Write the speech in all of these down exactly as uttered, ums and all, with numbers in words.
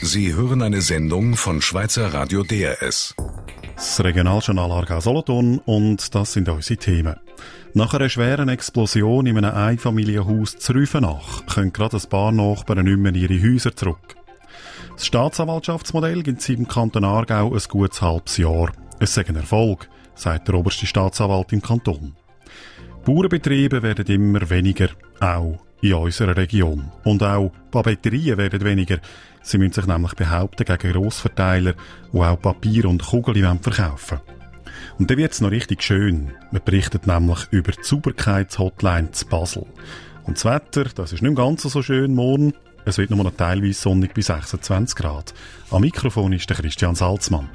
Sie hören eine Sendung von Schweizer Radio D R S. Das Regionaljournal Aargau Solothurn und das sind unsere Themen. Nach einer schweren Explosion in einem Einfamilienhaus zu Rüfenach können gerade ein paar Nachbarn nicht mehr in ihre Häuser zurück. Das Staatsanwaltschaftsmodell gibt es im Kanton Aargau ein gutes halbes Jahr. Es sei ein Erfolg, sagt der oberste Staatsanwalt im Kanton. Bauernbetriebe werden immer weniger, auch in unserer Region. Und auch Papeterien werden weniger. Sie müssen sich nämlich behaupten gegen Grossverteiler, die auch Papier und Kugeln verkaufen wollen. Und dann wird es noch richtig schön. Man berichtet nämlich über die Sauberkeitshotline zu Basel. Und das Wetter, das ist nicht ganz so schön morgen. Es wird nur noch teilweise sonnig bis sechsundzwanzig Grad. Am Mikrofon ist der Christian Salzmann.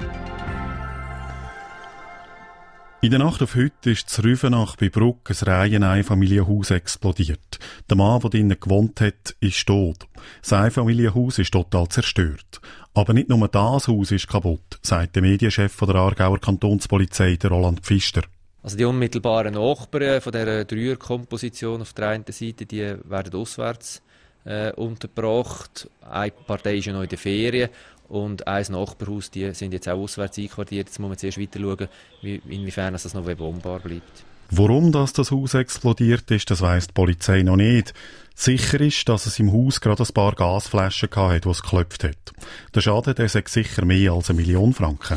In der Nacht auf heute ist zu Rüfenach bei Bruck ein Reiheneinfamilienhaus explodiert. Der Mann, der drinnen gewohnt hat, ist tot. Das Einfamilienhaus ist total zerstört. Aber nicht nur das Haus ist kaputt, sagt der Medienchef der Aargauer Kantonspolizei, der Roland Pfister. Also die unmittelbaren Nachbarn von dieser Dreierkomposition auf der einen Seite, die werden auswärts äh, untergebracht. Eine Partei ist ja noch in der Ferien. Und ein Nachbarhaus, die sind jetzt auch auswärts einquartiert. Jetzt muss man zuerst weiter schauen, wie, inwiefern das noch bewohnbar bleibt. Warum das, das Haus explodiert ist, das weiss die Polizei noch nicht. Sicher ist, dass es im Haus gerade ein paar Gasflaschen hatte, die es geklopft hat. Der Schaden der sei sicher mehr als eine Million Franken.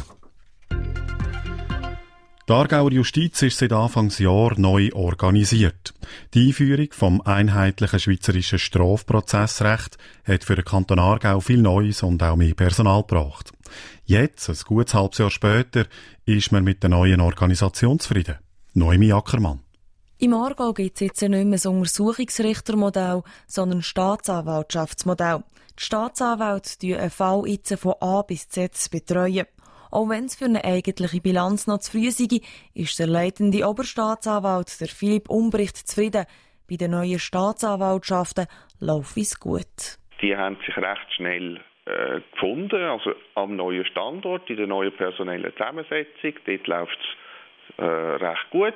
Die Aargauer Justiz ist seit Anfangsjahr neu organisiert. Die Einführung vom einheitlichen schweizerischen Strafprozessrecht hat für den Kanton Aargau viel Neues und auch mehr Personal gebracht. Jetzt, ein gutes halbes Jahr später, ist man mit der neuen Organisation zufrieden. Noemi Ackermann. Im Aargau gibt es jetzt nicht mehr ein Untersuchungsrichtermodell, sondern ein Staatsanwaltschaftsmodell. Die Staatsanwälte betreuen einen Fall jetzt von A bis Z betreuen. Auch wenn es für eine eigentliche Bilanz noch zu früh sei, ist der leitende Oberstaatsanwalt, der Philipp Umbricht, zufrieden. Bei den neuen Staatsanwaltschaften läuft es gut. Die haben sich recht schnell äh, gefunden, also am neuen Standort, in der neuen personellen Zusammensetzung. Dort läuft es äh, recht gut.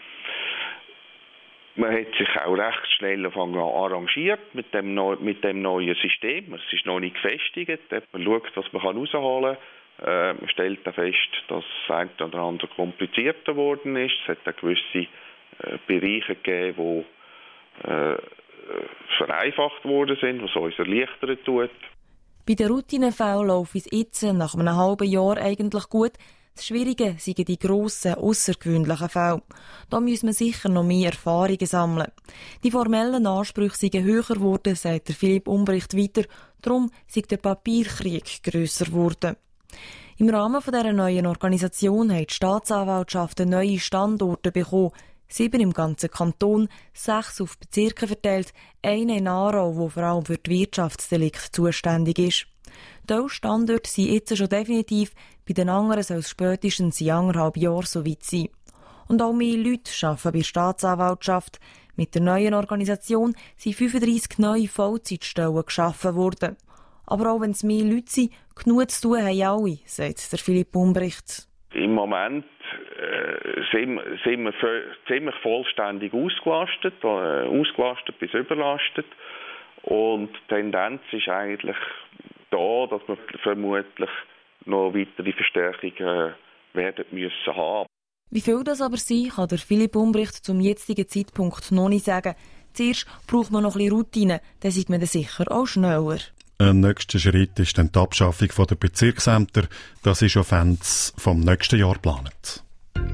Man hat sich auch recht schnell an arrangiert mit dem, neu, mit dem neuen System. Es ist noch nicht gefestigt. Man schaut, was man rausholen kann. Äh, man stellt dann fest, dass das eine oder andere komplizierter geworden ist. Es hat auch gewisse äh, Bereiche gegeben, die äh, vereinfacht worden sind, was uns erleichtern tut. Bei den Routinefällen läuft es jetzt nach einem halben Jahr eigentlich gut. Das Schwierige sind die grossen, aussergewöhnlichen Fälle. Da muss man sicher noch mehr Erfahrungen sammeln. Die formellen Ansprüche sind höher geworden, sagt der Philipp Umbricht weiter. Darum ist der Papierkrieg grösser geworden. Im Rahmen dieser neuen Organisation haben die Staatsanwaltschaften neue Standorte bekommen. Sieben im ganzen Kanton, sechs auf Bezirke verteilt, einen in Aarau, der vor allem für die Wirtschaftsdelikte zuständig ist. Diese Standorte sind jetzt schon definitiv, bei den anderen soll es spätestens in anderthalb Jahren so weit sein. Und auch mehr Leute arbeiten bei der Staatsanwaltschaft. Mit der neuen Organisation sind fünfunddreissig neue Vollzeitstellen geschaffen worden. Aber auch wenn es mehr Leute sind, genug zu tun haben alle, sagt der Philipp Umbricht. Im Moment äh, sind, sind wir ziemlich vollständig ausgelastet, äh, ausgelastet bis überlastet. Und die Tendenz ist eigentlich da, dass wir vermutlich noch weitere Verstärkungen werden müssen haben. Wie viel das aber sein, kann der Philipp Umbricht zum jetzigen Zeitpunkt noch nicht sagen. Zuerst braucht man noch ein bisschen Routine, dann sieht man dann sicher auch schneller. Ein nächster Schritt ist dann die Abschaffung der Bezirksämter. Das ist auf Ende vom nächsten Jahr geplant.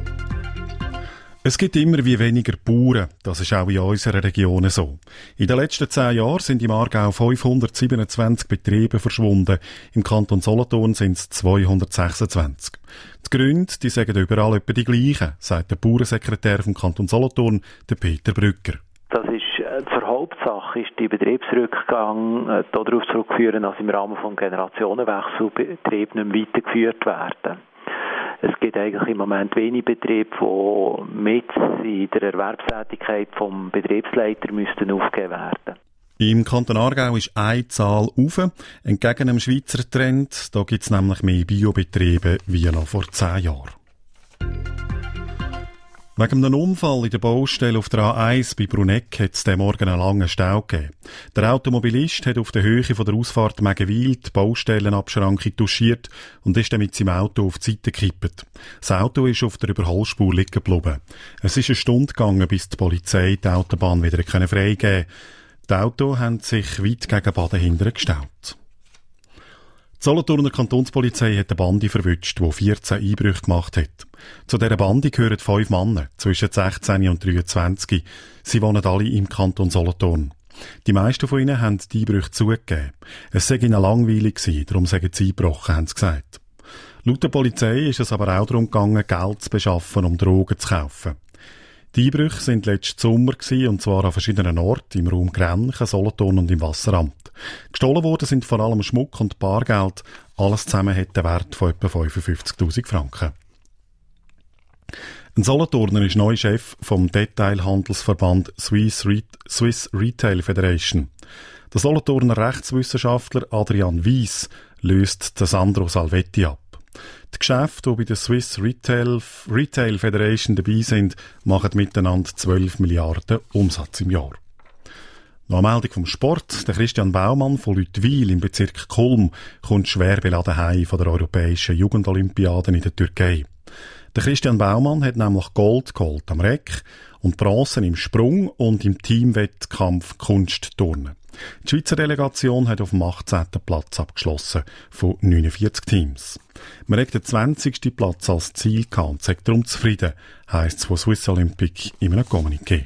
Es gibt immer wie weniger Bauern. Das ist auch in unserer Region so. In den letzten zehn Jahren sind im Aargau fünfhundertsiebenundzwanzig Betriebe verschwunden. Im Kanton Solothurn sind es zweihundertsechsundzwanzig. Die Gründe, die sagen überall etwa die gleichen, sagt der Bauernsekretär vom Kanton Solothurn, der Peter Brücker. Das ist zur Hauptsache ist die Betriebsrückgang äh, darauf zurückzuführen, dass im Rahmen von Generationenwechsel Betriebe nicht mehr weitergeführt werden. Es gibt eigentlich im Moment wenig Betriebe, die mit in der Erwerbstätigkeit vom Betriebsleiter müssten aufgegeben werden. Im Kanton Aargau ist eine Zahl rauf, entgegen dem Schweizer Trend. Da gibt es nämlich mehr Biobetriebe wie noch vor zehn Jahren. Wegen einem Unfall in der Baustelle auf der A eins bei Bruneck hat es diesen Morgen einen langen Stau gegeben. Der Automobilist hat auf der Höhe von der Ausfahrt Mägenwil die Baustellenabschranke touchiert und ist dann mit seinem Auto auf die Seite gekippt. Das Auto ist auf der Überholspur liegen geblieben. Es ist eine Stunde gegangen, bis die Polizei die Autobahn wieder freigeben konnte. Die Autos haben sich weit gegen Baden hinterher gestaut. Die Solothurner Kantonspolizei hat eine Bande verwünscht, die vierzehn Einbrüche gemacht hat. Zu dieser Bande gehören fünf Männer, zwischen sechzehn und dreiundzwanzig. Sie wohnen alle im Kanton Solothurn. Die meisten von ihnen haben die Einbrüche zugegeben. Es sei ihnen langweilig gewesen, darum seien sie eingebrochen, haben sie gesagt. Laut der Polizei ist es aber auch darum gegangen, Geld zu beschaffen, um Drogen zu kaufen. Die Einbrüche sind letzten Sommer gewesen, und zwar an verschiedenen Orten, im Raum Grenchen, Solothurn und im Wasseramt. Gestohlen worden sind vor allem Schmuck und Bargeld. Alles zusammen hat einen Wert von etwa fünfundfünfzigtausend Franken. Ein Solothurner ist neuer Chef vom Detailhandelsverband Swiss, Re- Swiss Retail Federation. Der Solothurner Rechtswissenschaftler Adrian Weiss löst den Sandro Salvetti ab. Die Geschäfte, die bei der Swiss Retail, Retail Federation dabei sind, machen miteinander zwölf Milliarden Umsatz im Jahr. Noch eine Meldung vom Sport. Der Christian Baumann von Lüttwil im Bezirk Kulm kommt schwer beladen heim von der Europäischen Jugendolympiaden in der Türkei. Der Christian Baumann hat nämlich Gold geholt am Reck und Bronzen im Sprung und im Teamwettkampf Kunstturnen. Die Schweizer Delegation hat auf dem achtzehnten Platz abgeschlossen von neunundvierzig Teams. Man hat den zwanzigsten Platz als Ziel gehabt und sagt darum zufrieden, heisst es von Swiss Olympic in einem Kommuniqué.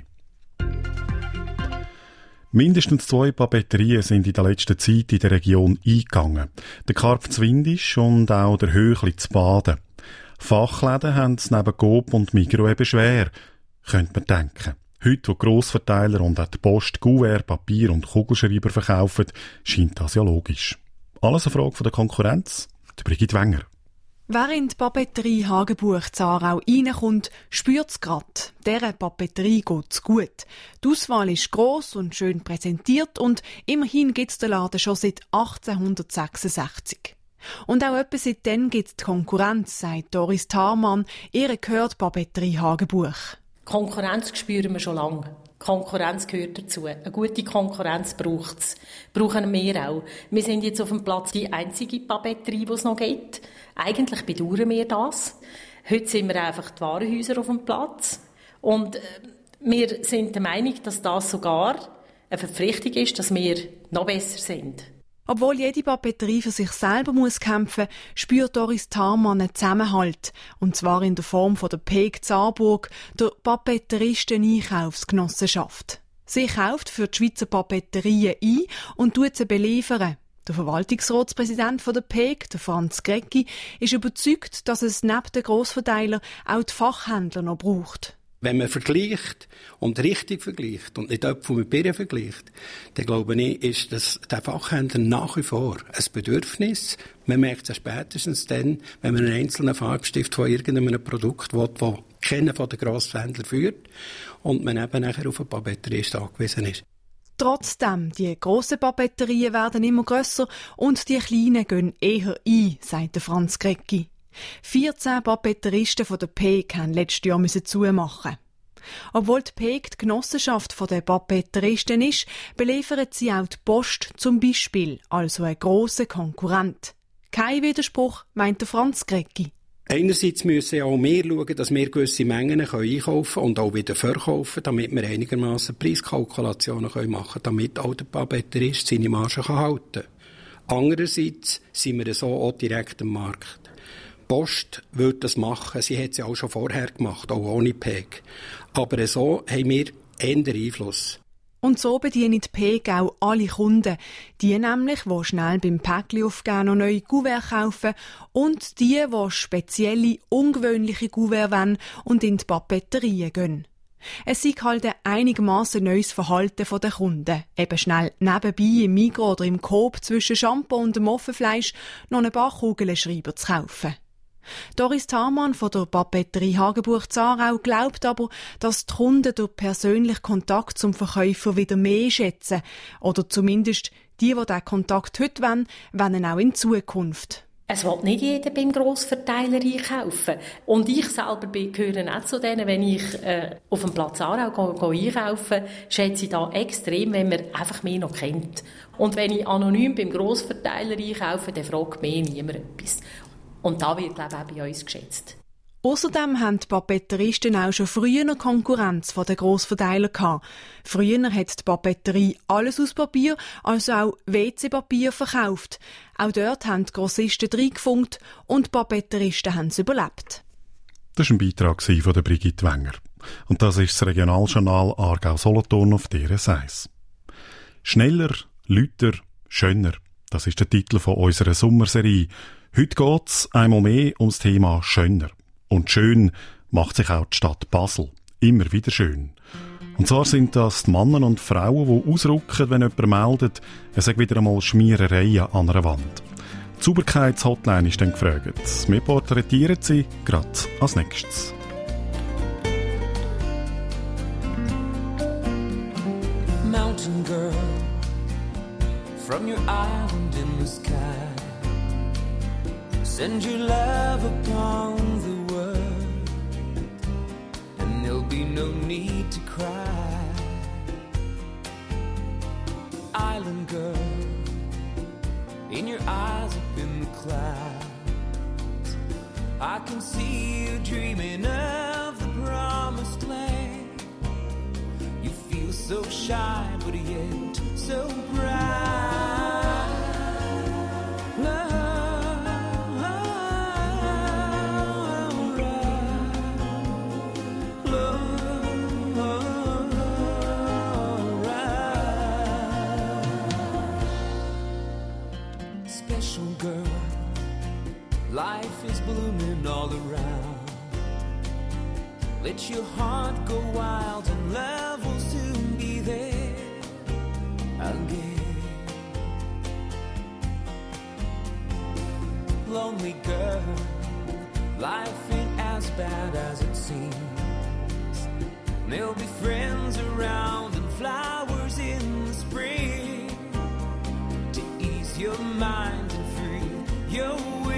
Mindestens zwei Papeterien sind in der letzten Zeit in der Region eingegangen. Der Karpf Zwindisch und auch der Höchli zu Baden. Fachläden haben es neben Coop und Migros eben schwer, könnte man denken. Heute, wo Grossverteiler und auch die Post Kuvert, Papier und Kugelschreiber verkaufen, scheint das ja logisch. Alles eine Frage von der Konkurrenz? Die Brigitte Wenger. Wer in die Papeterie Hagenbuch Zarau reinkommt, spürt es grad. Dieser Papeterie geht's gut. Die Auswahl ist gross und schön präsentiert und immerhin gibt's den Laden schon seit achtzehnhundertsechsundsechzig. Und auch etwa seitdem gibt's die Konkurrenz, sagt Doris Tharmann. Ihr gehört Papeterie Hagenbuch. Konkurrenz spüren wir schon lange. Konkurrenz gehört dazu. Eine gute Konkurrenz braucht es. Brauchen wir auch. Wir sind jetzt auf dem Platz die einzige Papeterie, die es noch gibt. Eigentlich bedauern wir das. Heute sind wir einfach die Warenhäuser auf dem Platz. Und wir sind der Meinung, dass das sogar eine Verpflichtung ist, dass wir noch besser sind. Obwohl jede Papeterie für sich selber muss kämpfen, spürt Doris Tharmann einen Zusammenhalt. Und zwar in der Form von der P E G Zarburg, der Papeteristen-Einkaufsgenossenschaft. Sie kauft für die Schweizer Papeterien ein und tut sie beliefern. Der Verwaltungsratspräsident der P E G, der Franz Grecki, ist überzeugt, dass es neben den Grossverteilern auch die Fachhändler noch braucht. Wenn man vergleicht und richtig vergleicht und nicht Äpfel mit Birnen vergleicht, dann glaube ich, ist das der Fachhändler nach wie vor ein Bedürfnis. Man merkt es spätestens dann, wenn man einen einzelnen Farbstift von irgendeinem Produkt will, das keiner von den Grosshändlern führt und man eben nachher auf einen Papeterist angewiesen ist. Trotzdem, die grossen Papeterien werden immer grösser und die kleinen gehen eher ein, sagt der Franz Grecki. vierzehn Papeteristen von der P E G haben letztes Jahr zumachen. Obwohl die P E G die Genossenschaft der Papeteristen ist, beliefert sie auch die Post zum Beispiel, also ein grosser Konkurrent. Kein Widerspruch, meint der Franz Grecki. Einerseits müssen ja auch wir schauen, dass wir gewisse Mengen einkaufen können und auch wieder verkaufen, damit wir einigermaßen Preiskalkulationen machen können, damit auch der Papeterist seine Marge halten kann. Andererseits sind wir so auch direkt am Markt. Die Post würde das machen, sie hat es ja auch schon vorher gemacht, auch ohne P E G. Aber so haben wir eher Einfluss. Und so bedienen die P E G auch alle Kunden. Die nämlich, die schnell beim Päckchen aufgeben noch neue Kuverts kaufen und die, die spezielle, ungewöhnliche Kuverts wollen und in die Papeterien gehen. Es ist halt ein einigermaßen neues Verhalten der Kunden. Eben schnell nebenbei im Migros oder im Coop zwischen Shampoo und dem Offenfleisch noch ein paar Kugelschreiber zu kaufen. Doris Tharmann von der Papeterie Hagenbuch Zarau glaubt aber, dass die Kunden durch persönlichen Kontakt zum Verkäufer wieder mehr schätzen. Oder zumindest die, die diesen Kontakt heute wollen, wollen auch in Zukunft. Es will nicht jeder beim Grossverteiler einkaufen. Und ich selber gehöre auch zu denen, wenn ich äh, auf dem Platz Aarau gehe, gehe einkaufen, schätze ich da extrem, wenn man einfach mich noch kennt. Und wenn ich anonym beim Grossverteiler einkaufe, dann fragt mich niemand etwas. Und da wird, glaube ich, auch bei uns geschätzt. Außerdem haben die Papeteristen auch schon früher noch Konkurrenz von den Grossverteilern gehabt. Früher hat die Papeterie alles aus Papier, also auch W C-Papier verkauft. Auch dort haben die Grossisten reingefunkt und die Papeteristen haben es überlebt. Das war ein Beitrag von der Brigitte Wenger. Und das ist das Regionaljournal Aargau-Solothurn auf D R S eins. Schneller, lauter, schöner. Das ist der Titel von unserer Sommerserie. Heute geht es einmal mehr ums Thema schöner. Und schön macht sich auch die Stadt Basel. Immer wieder schön. Und zwar sind das die Männer und Frauen, die ausrücken, wenn jemand meldet, es sei wieder einmal Schmierereien an einer Wand. Die Sauberkeitshotline ist dann gefragt. Wir porträtieren sie gerade als nächstes. Mountain girl, from your island in the sky, send your love upon the world, and there'll be no need to cry. Island girl, in your eyes up in the clouds, I can see you dreaming of the promised land. You feel so shy, but yet so bright. Love. Life is blooming all around. Let your heart go wild and love will soon be there again. Lonely girl, life ain't as bad as it seems. There'll be friends around and flowers in the spring to ease your mind and free your will.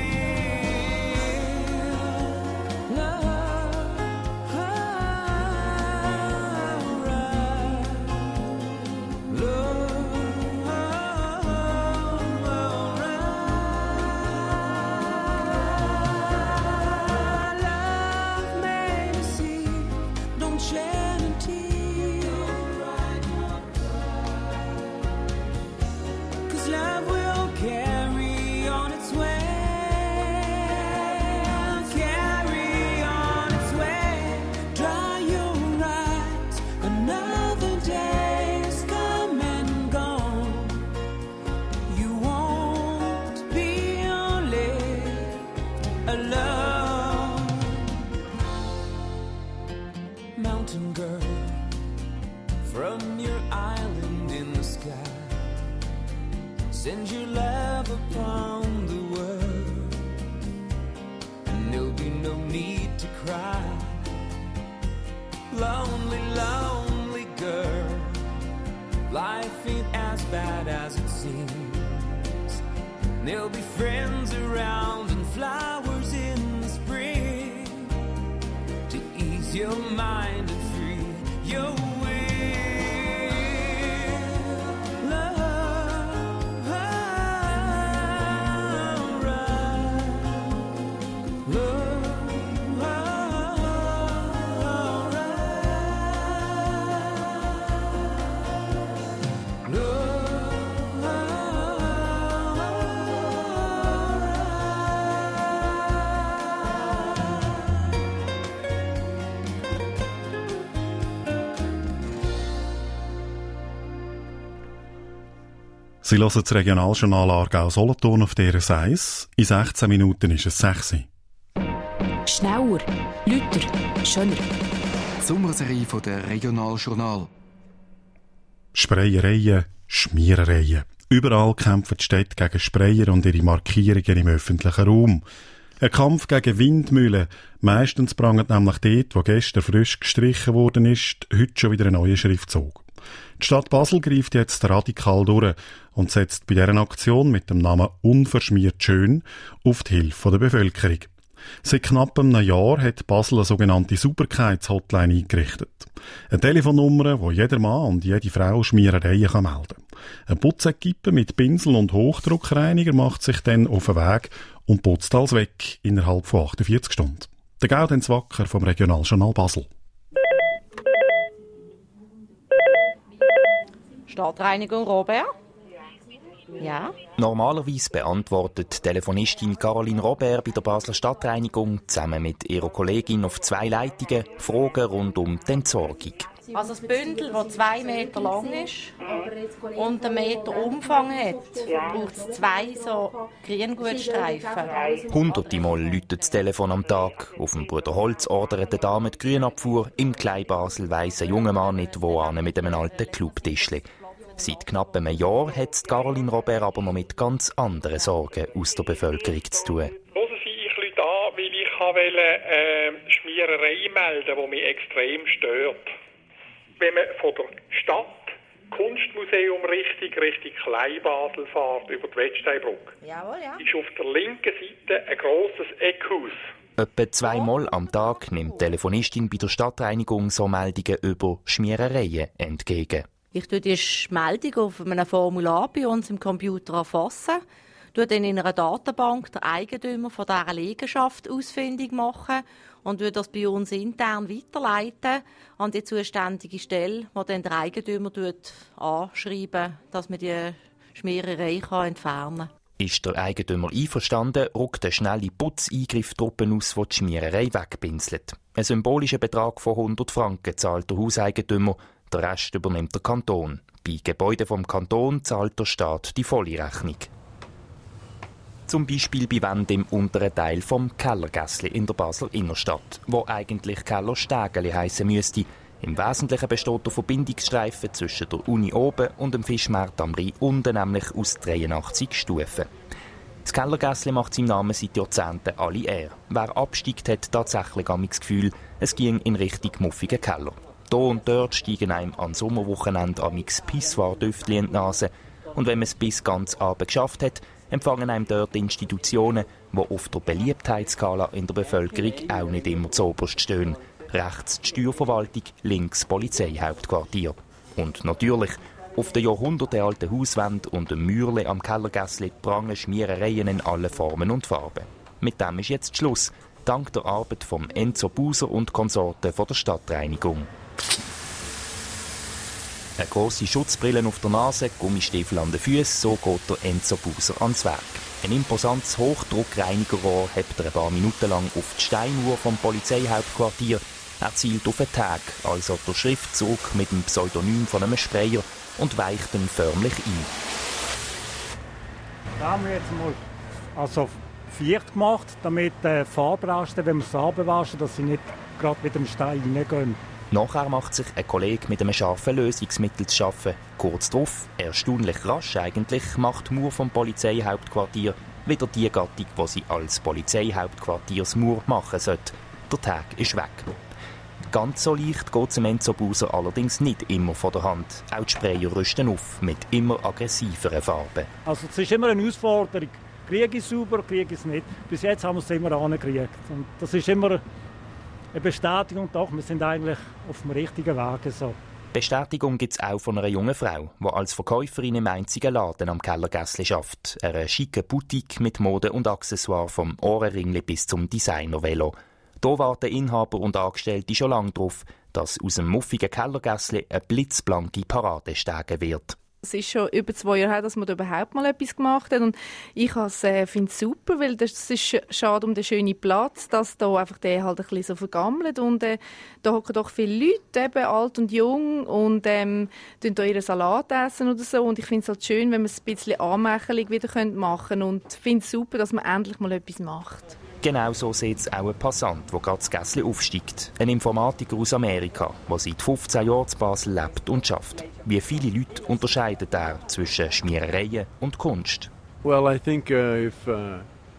Send your love upon the world, and there'll be no need to cry. Lonely, lonely girl, life ain't as bad as it seems. There'll be friends around and flowers in the spring to ease your mind and free your will. Sie hören das Regionaljournal Aargau-Solothurn auf D R S eins. In sechzehn Minuten ist es sechs. Schneller, lauter, schöner. Die Sommerserie von der Regionaljournal. Sprayereien, Schmierereien. Überall kämpfen die Städte gegen Sprayer und ihre Markierungen im öffentlichen Raum. Ein Kampf gegen Windmühlen. Meistens prangt nämlich dort, wo gestern frisch gestrichen worden ist, heute schon wieder ein neuer Schriftzug. Die Stadt Basel greift jetzt radikal durch und setzt bei dieser Aktion mit dem Namen «Unverschmiert schön» auf die Hilfe der Bevölkerung. Seit knapp einem Jahr hat Basel eine sogenannte Sauberkeits-Hotline eingerichtet. Eine Telefonnummer, wo jeder Mann und jede Frau Schmierereien kann melden kann. Ein Putzequipe mit Pinsel und Hochdruckreiniger macht sich dann auf den Weg und putzt alles weg innerhalb von achtundvierzig Stunden. Der Gaudenz Wacker vom Regionaljournal Basel. Stadtreinigung Robert? Ja. Normalerweise beantwortet Telefonistin Caroline Robert bei der Basler Stadtreinigung zusammen mit ihrer Kollegin auf zwei Leitungen Fragen rund um die Entsorgung. Also das Bündel, das zwei Meter lang ist und einen Meter Umfang hat, braucht es zwei so Grüngutstreifen. Hunderte Mal läutet das Telefon am Tag. Auf dem Bruder Holz ordert die Dame die Grünabfuhr. Im Kleinbasel weiss ein junger Mann nicht, wo an mit einem alten Clubtischli. Seit knapp einem Jahr hat Caroline Robert aber noch mit ganz anderen Sorgen aus der Bevölkerung zu tun. Hören Sie, ich rufe an, weil ich wollte äh, Schmiererei melden, die mich extrem stört. Wenn man von der Stadt Kunstmuseum Richtung, Richtung Kleinbasel fährt, über die Wettsteinbrücke, Jawohl, ja. ist auf der linken Seite ein grosses Eckhaus. Etwa zweimal am Tag nimmt die Telefonistin bei der Stadtreinigung so Meldungen über Schmierereien entgegen. Ich tue die Meldung auf einem Formular bei uns im Computer erfassen, tue dann in einer Datenbank den Eigentümer von dieser Liegenschaft ausfindig machen und würde das bei uns intern weiterleiten an die zuständige Stelle, wo dann der Eigentümer anschreiben, dass man die Schmiererei entfernen kann. Ist der Eigentümer einverstanden, rückt eine schnelle Putzeingriffstruppe aus, die die Schmiererei wegpinselt. Ein symbolischer Betrag von hundert Franken zahlt der Hauseigentümer, der Rest übernimmt der Kanton. Bei Gebäuden vom Kanton zahlt der Staat die volle Rechnung. Zum Beispiel bei Wänden im unteren Teil vom Kellergässli in der Basler Innenstadt, wo eigentlich Kellerstägeli heissen müsste. Im Wesentlichen besteht der Verbindungsstreifen zwischen der Uni oben und dem Fischmarkt am Rhein unten, nämlich aus dreiundachtzig Stufen. Das Kellergässli macht seinem Namen seit Jahrzehnten alle Ehre. Wer absteigt, hat tatsächlich das Gefühl, es ging in Richtung muffigen Keller. Da und dort steigen einem an Sommerwochenende amix Pisswar-Düftli in die Nase. Und wenn man es bis ganz Abend geschafft hat, empfangen einem dort Institutionen, die auf der Beliebtheitsskala in der Bevölkerung auch nicht immer zuoberst stehen. Rechts die Steuerverwaltung, links das Polizeihauptquartier. Und natürlich, auf den jahrhundertealten Hauswänden und dem Mürle am Kellergässli prangen Schmierereien in allen Formen und Farben. Mit dem ist jetzt Schluss, dank der Arbeit von Enzo Buser und Konsorten von der Stadtreinigung. Eine grosse Schutzbrille auf der Nase, Gummistiefel an den Füßen, so geht der Enzo Buser ans Werk. Ein imposantes Hochdruckreinigerrohr hebt er ein paar Minuten lang auf die Steinuhr vom Polizeihauptquartier. Er zielt auf den Tag, also der Schriftzug mit dem Pseudonym von einem Sprayer, und weicht ihn förmlich ein. Da haben wir jetzt mal also vier gemacht, damit die Farbreste, wenn wir es abwaschen, dass sie nicht gerade mit dem Stein reingehen. Nachher macht sich ein Kollege mit einem scharfen Lösungsmittel zu schaffen. Kurz darauf, erstaunlich rasch eigentlich, macht Mur vom Polizeihauptquartier wieder die Gattung, die sie als Polizeihauptquartiersmur machen sollte. Der Tag ist weg. Ganz so leicht geht es Enzo Buser allerdings nicht immer von der Hand. Auch die Sprayer rüsten auf mit immer aggressiveren Farben. Also es ist immer eine Herausforderung. Kriege ich es sauber, kriege ich es nicht. Bis jetzt haben wir es immer angekriegt. Und das ist immer eine Bestätigung, doch, wir sind eigentlich auf dem richtigen Weg. So. Bestätigung gibt es auch von einer jungen Frau, die als Verkäuferin im einzigen Laden am Kellergässli arbeitet. Eine schicke Boutique mit Mode und Accessoires vom Ohrenringli bis zum Designer-Velo. Hier warten Inhaber und Angestellte schon lange darauf, dass aus dem muffigen Kellergässli eine blitzblanke Paradestege wird. Es ist schon über zwei Jahre her, dass man da überhaupt mal etwas gemacht hat. Und ich äh, finde es super, weil es ist schade um den schönen Platz, dass da einfach der halt ein bisschen so vergammelt. Und äh, da hocken doch viele Leute, eben alt und jung, und ähm, da ihren Salat essen oder so. Und ich finde es halt schön, wenn man es ein bisschen anmächerlich wieder machen könnte. Und ich finde es super, dass man endlich mal etwas macht. Genau so sieht es auch ein Passant, der gerade das Gässli aufsteigt. Ein Informatiker aus Amerika, der seit fünfzehn Jahren in Basel lebt und schafft. Wie viele Leute unterscheidet er zwischen Schmierereien und Kunst? Well, I think uh, if uh,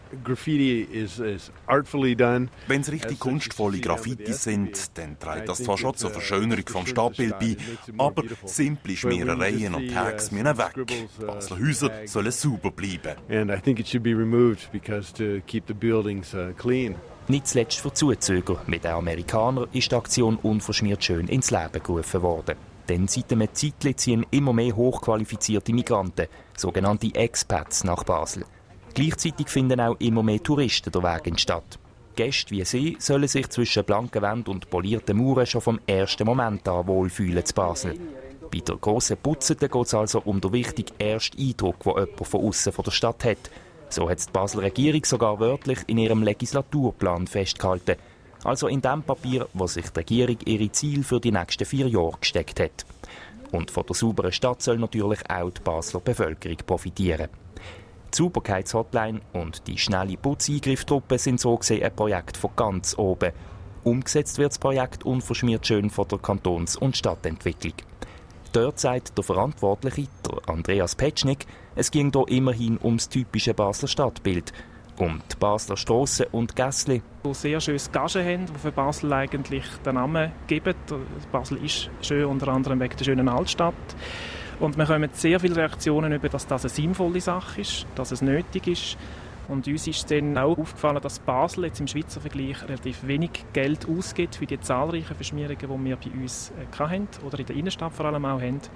graffiti is, is artfully done. Wenn es richtig kunstvolle Graffitis sind, dann trägt das zwar schon zur Verschönerung vom Stadtbild bei, aber simple Schmierereien und Tags müssen weg. Basler Häuser sollen sauber bleiben. And I think it should be removed because to keep the buildings uh, clean. Nicht zuletzt für Zuzüger, wie der Amerikaner, ist die Aktion unverschmiert schön ins Leben gerufen worden. Denn seit einem Zeitchen ziehen immer mehr hochqualifizierte Migranten, sogenannte Expats, nach Basel. Gleichzeitig finden auch immer mehr Touristen den Weg in die Stadt. Gäste wie sie sollen sich zwischen blanken Wänden und polierten Mauern schon vom ersten Moment an wohlfühlen zu Basel. Bei der grossen Putzete geht es also um den wichtigen ersten Eindruck, den jemand von außen von der Stadt hat. So hat die Basler Regierung sogar wörtlich in ihrem Legislaturplan festgehalten. Also in dem Papier, wo sich die Regierung ihre Ziele für die nächsten vier Jahre gesteckt hat. Und von der sauberen Stadt soll natürlich auch die Basler Bevölkerung profitieren. Die Sauberkeitshotline und die schnelle Putzeingriffstruppe sind so gesehen ein Projekt von ganz oben. Umgesetzt wird das Projekt unverschmiert schön von der Kantons- und Stadtentwicklung. Dort sagt der Verantwortliche, der Andreas Petschnik, es ging hier immerhin ums typische Basler Stadtbild, um die Basler Strassen und Gässli. Die sehr schönes Gage haben, die für Basel eigentlich den Namen geben. Basel ist schön, unter anderem wegen der schönen Altstadt. Und wir bekommen sehr viele Reaktionen über, dass das eine sinnvolle Sache ist, dass es nötig ist. Und uns ist dann auch aufgefallen, dass Basel jetzt im Schweizer Vergleich relativ wenig Geld ausgibt für die zahlreichen Verschmierungen, die wir bei uns hatten oder in der Innenstadt vor allem auch haben.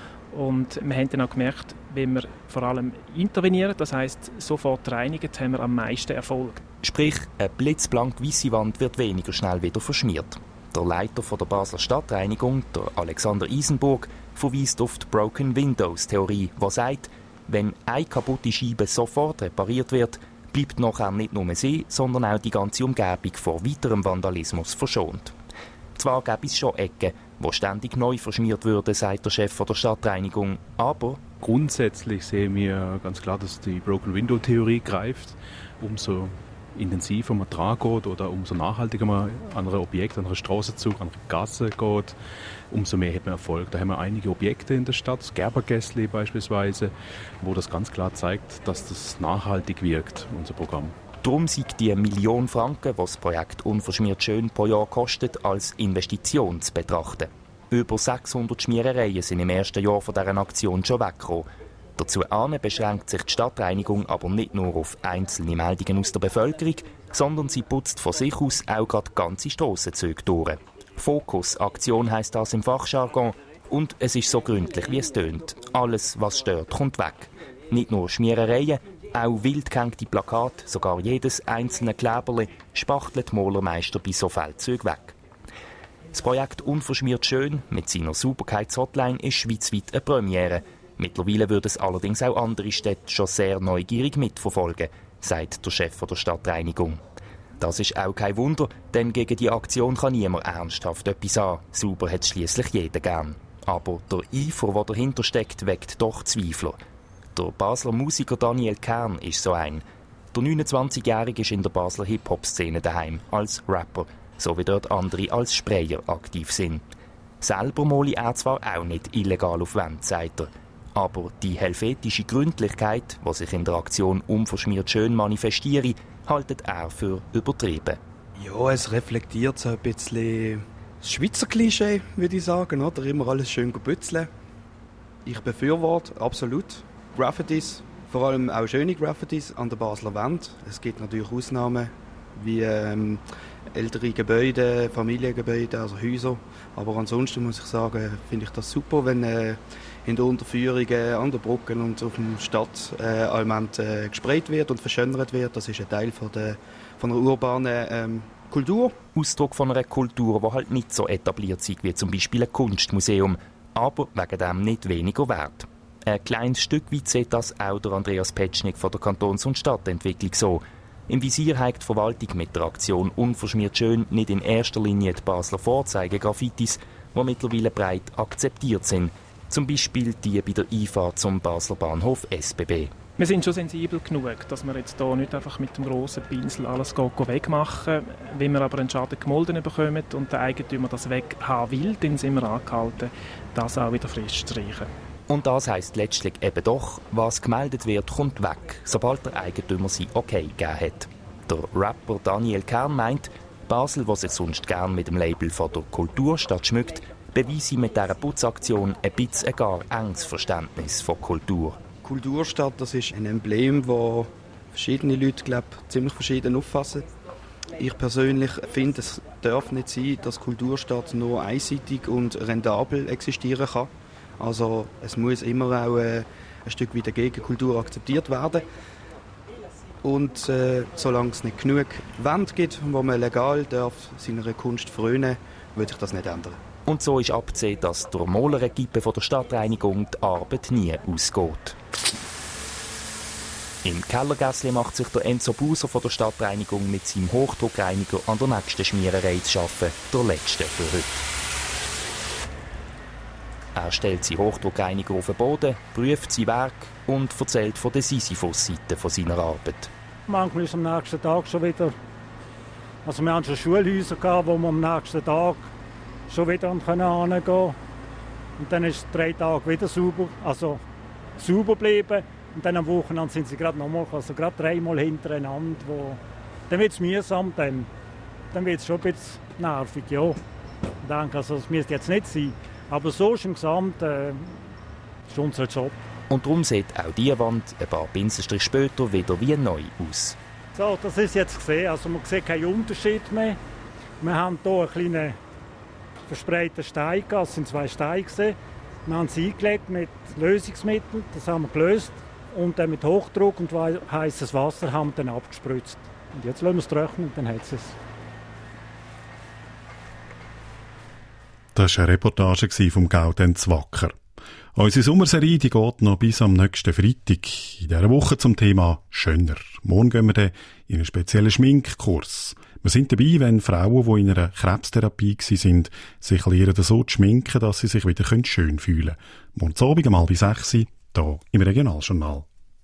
Und wir haben dann auch gemerkt, wenn wir vor allem intervenieren, das heisst sofort reinigen, haben wir am meisten Erfolg. Sprich, eine blitzblank weisse Wand wird weniger schnell wieder verschmiert. Der Leiter von der Basler Stadtreinigung, der Alexander Isenburg, verweist auf die Broken Windows Theorie, die sagt, wenn eine kaputte Scheibe sofort repariert wird, bleibt nachher nicht nur sie, sondern auch die ganze Umgebung vor weiterem Vandalismus verschont. Zwar gäbe es schon Ecken, wo ständig neu verschmiert würden, sagt der Chef von der Stadtreinigung, aber grundsätzlich sehen wir ganz klar, dass die Broken Window Theorie greift. Umso intensiver man dran geht oder umso nachhaltiger man an andere Objekte, an andere Strassenzug, an andere Gassen geht, umso mehr hat man Erfolg. Da haben wir einige Objekte in der Stadt, das Gerbergässli beispielsweise, wo das ganz klar zeigt, dass das nachhaltig wirkt, unser Programm. Darum sind die Million Franken, die das Projekt unverschmiert schön pro Jahr kostet, als Investition zu betrachten. Über sechshundert Schmierereien sind im ersten Jahr von dieser Aktion schon weggekommen. Dazu beschränkt sich die Stadtreinigung aber nicht nur auf einzelne Meldungen aus der Bevölkerung, sondern sie putzt von sich aus auch gerade ganze Strassenzüge durch. Fokus-Aktion heisst das im Fachjargon und es ist so gründlich, wie es tönt. Alles, was stört, kommt weg. Nicht nur Schmierereien, auch wild gehängte Plakate, sogar jedes einzelne Kleberli spachtelt die Malermeister bei so Feldzügen weg. Das Projekt Unverschmiert schön mit seiner Sauberkeitshotline ist schweizweit eine Premiere. Mittlerweile würden es allerdings auch andere Städte schon sehr neugierig mitverfolgen, sagt der Chef der Stadtreinigung. Das ist auch kein Wunder, denn gegen die Aktion kann niemand ernsthaft etwas an. Sauber hat schliesslich jeder gern. Aber der Eifer, der dahinter steckt, weckt doch Zweifler. Der Basler Musiker Daniel Kern ist so ein. Der neunundzwanzigjährige ist in der Basler Hip-Hop-Szene daheim, als Rapper, so wie dort andere als Sprayer aktiv sind. Selber male er zwar auch nicht illegal auf Wände, sagt er. Aber die helvetische Gründlichkeit, die sich in der Aktion unverschmiert schön manifestiere, haltet er für übertrieben. Ja, es reflektiert so ein bisschen das Schweizer Klischee, würde ich sagen, oder? Immer alles schön gebützeln. Ich befürworte absolut Graffitis, vor allem auch schöne Graffitis an der Basler Wand. Es gibt natürlich Ausnahmen wie ähm, ältere Gebäude, Familiengebäude, also Häuser. Aber ansonsten muss ich sagen, finde ich das super, wenn äh, in der Unterführung äh, an der Brücken und auf dem Stadtelement äh, gesprayt wird und verschönert wird. Das ist ein Teil von der, von der urbanen ähm, Kultur. Ausdruck von einer Kultur, die halt nicht so etabliert ist wie zum Beispiel ein Kunstmuseum, aber wegen dem nicht weniger wert. Ein kleines Stück weit sieht das auch der Andreas Petschnik von der Kantons- und Stadtentwicklung so. Im Visier hat die Verwaltung mit der Aktion Unverschmiert schön nicht in erster Linie die Basler Vorzeige-Graffitis, die mittlerweile breit akzeptiert sind. Zum Beispiel die bei der Einfahrt zum Basler Bahnhof S B B. Wir sind schon sensibel genug, dass wir jetzt hier nicht einfach mit dem grossen Pinsel alles wegmachen. Wenn wir aber einen Schaden gemolden bekommen und der Eigentümer das weghaben will, dann sind wir angehalten, das auch wieder frisch zu streichen. Und das heisst letztlich eben doch, was gemeldet wird, kommt weg, sobald der Eigentümer sein Okay gegeben hat. Der Rapper Daniel Kern meint, Basel, was sich sonst gern mit dem Label von der Kulturstadt schmückt, beweise mit dieser Putzaktion ein bisschen ein gar enges Verständnis von Kultur. Kulturstadt, das ist ein Emblem, das verschiedene Leute, glaube ich, ziemlich verschieden auffassen. Ich persönlich finde, es darf nicht sein, dass Kulturstadt nur einseitig und rentabel existieren kann. Also es muss immer auch äh, ein Stück weit Gegenkultur akzeptiert werden. Und äh, solange es nicht genug Wände gibt, wo man legal darf seiner Kunst frönen, würde ich das nicht ändern. Und so ist abzusehen, dass der Molerequipe von der Stadtreinigung die Arbeit nie ausgeht. Im Kellergässli macht sich der Enzo Buser von der Stadtreinigung mit seinem Hochdruckreiniger an der nächsten Schmiererei zu arbeiten, der letzte für heute. Er stellt seinen Hochdruckreiniger auf den Boden, prüft sein Werk und erzählt von der Sisyphus-Seite von seiner Arbeit. Manchmal ist am nächsten Tag schon wieder... Also wir hatten schon Schulhäuser gehabt, wo wir am nächsten Tag schon wieder hingehen konnten. Und dann ist es drei Tage wieder sauber, also sauber geblieben. Und dann am Wochenende sind sie gerade nochmal, also gerade dreimal hintereinander. Wo, dann wird es mühsam, dann, dann wird es schon ein bisschen nervig, ja. Ich denke, also, das müsste jetzt nicht sein. Aber so ist im Gesamten äh, ist unser Job. Und darum sieht auch diese Wand ein paar Pinselstriche später wieder wie neu aus. So, das ist jetzt gesehen, also man sieht keinen Unterschied mehr. Wir haben hier einen kleinen verspreiten Stein gehabt, es sind zwei Steine gesehen. Wir haben sie eingelegt mit Lösungsmittel, das haben wir gelöst. Und dann mit Hochdruck und heißes Wasser haben wir dann abgespritzt. Und jetzt lassen wir es trocknen und dann hat es. Das war eine Reportage vom Gaudenz Wacker. Unsere Sommerserie die geht noch bis am nächsten Freitag. In dieser Woche zum Thema «Schöner». Morgen gehen wir dann in einen speziellen Schminkkurs. Wir sind dabei, wenn Frauen, die in einer Krebstherapie waren, sich lernen, so zu schminken, dass sie sich wieder schön fühlen können. Morgen Abend um halb sechs, hier im Regionaljournal.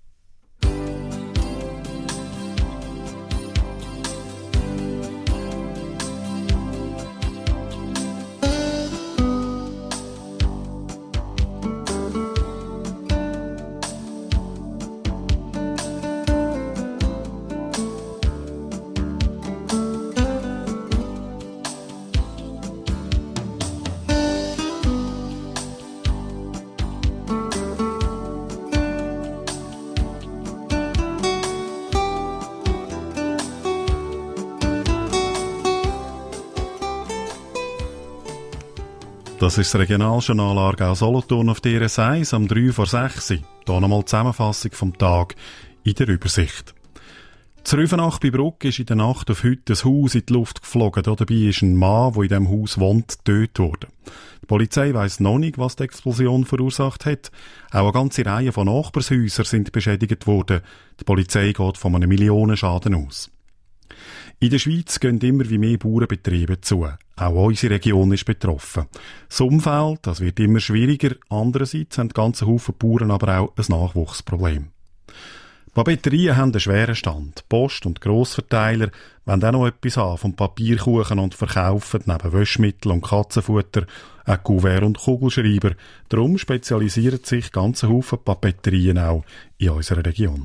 Das ist das Regionaljournal Aargau-Solothurn auf D R S eins am drei vor sechs. Hier nochmal die Zusammenfassung vom Tag in der Übersicht. Zu Rüfenach bei Bruck ist in der Nacht auf heute ein Haus in die Luft geflogen. Dabei ist ein Mann, der in diesem Haus wohnt, getötet worden. Die Polizei weiss noch nicht, was die Explosion verursacht hat. Auch eine ganze Reihe von Nachbarshäusern sind beschädigt worden. Die Polizei geht von einem Millionenschaden aus. In der Schweiz gehen immer wie mehr Bauernbetriebe zu. Auch unsere Region ist betroffen. Das Umfeld, das wird immer schwieriger. Andererseits haben ganze Haufen Bauern aber auch ein Nachwuchsproblem. Die Papeterien haben einen schweren Stand. Post- und Grossverteiler wollen auch noch etwas haben vom Papierkuchen und verkaufen neben Wäschmittel und Katzenfutter auch Kuvert und Kugelschreiber. Darum spezialisieren sich ganze Haufen Papeterien auch in unserer Region.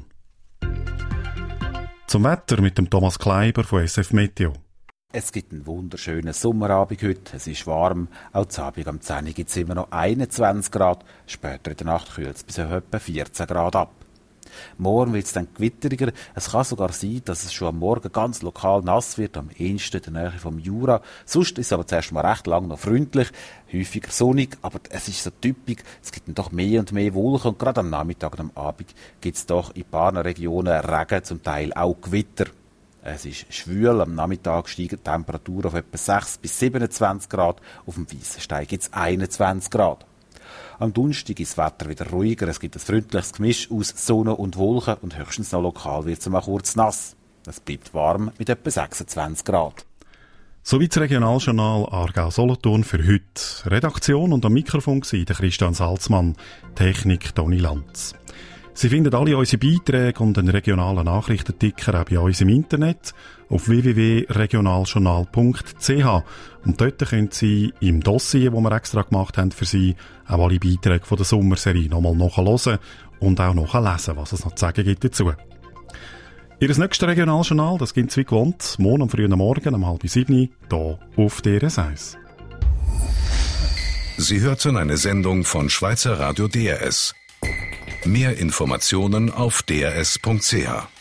Zum Wetter mit dem Thomas Kleiber von S F Meteo. Es gibt einen wunderschönen Sommerabend heute. Es ist warm. Auch zu Abend am zehn Uhr gibt es immer noch einundzwanzig Grad. Später in der Nacht kühlt es bis auf etwa vierzehn Grad ab. Morgen wird es dann gewitteriger. Es kann sogar sein, dass es schon am Morgen ganz lokal nass wird, am ehesten in der Nähe vom Jura. Sonst ist es aber zuerst mal recht lang noch freundlich, häufiger sonnig, aber es ist so typisch, es gibt dann doch mehr und mehr Wolken und gerade am Nachmittag und am Abend gibt es doch in ein paar Regionen Regen, zum Teil auch Gewitter. Es ist schwül, am Nachmittag steigen die Temperaturen auf etwa sechs bis siebenundzwanzig Grad, auf dem Weissenstein gibt es einundzwanzig Grad. Am Donnerstag ist das Wetter wieder ruhiger. Es gibt ein freundliches Gemisch aus Sonne und Wolken und höchstens noch lokal wird es mal kurz nass. Es bleibt warm mit etwa sechsundzwanzig Grad. Soweit das Regionaljournal Aargau-Solothurn für heute. Redaktion und am Mikrofon war der Christian Salzmann, Technik Toni Lanz. Sie finden alle unsere Beiträge und einen regionalen Nachrichtenticker auch bei uns im Internet auf w w w punkt regionaljournal punkt c h. Und dort können Sie im Dossier, das wir extra gemacht haben für Sie, auch alle Beiträge von der Sommerserie nochmal nachhören und auch nachlesen, was es noch zu sagen gibt dazu. Ihr nächstes Regionaljournal, das gibt es wie gewohnt, morgen am frühen Morgen um halb sieben, hier auf D R S eins. Sie hörten eine Sendung von Schweizer Radio D R S. Mehr Informationen auf d r s punkt c h.